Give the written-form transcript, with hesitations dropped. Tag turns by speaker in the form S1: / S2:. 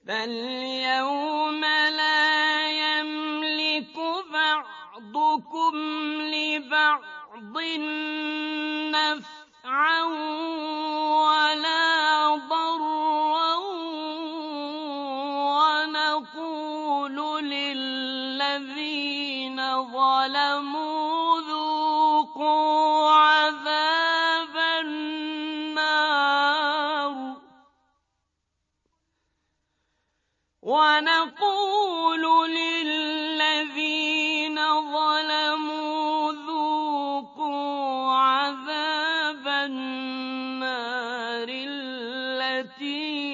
S1: فَالْيَوْمَ لَا يَمْلِكُ بَعْضُكُمْ لِبَعْضٍ نَّفْعًا وَلَا ضَرًّا وَنَقُولُ لِلَّذِينَ ظَلَمُوا ذُوقُوا عَذَابَ النَّارِ الَّتِي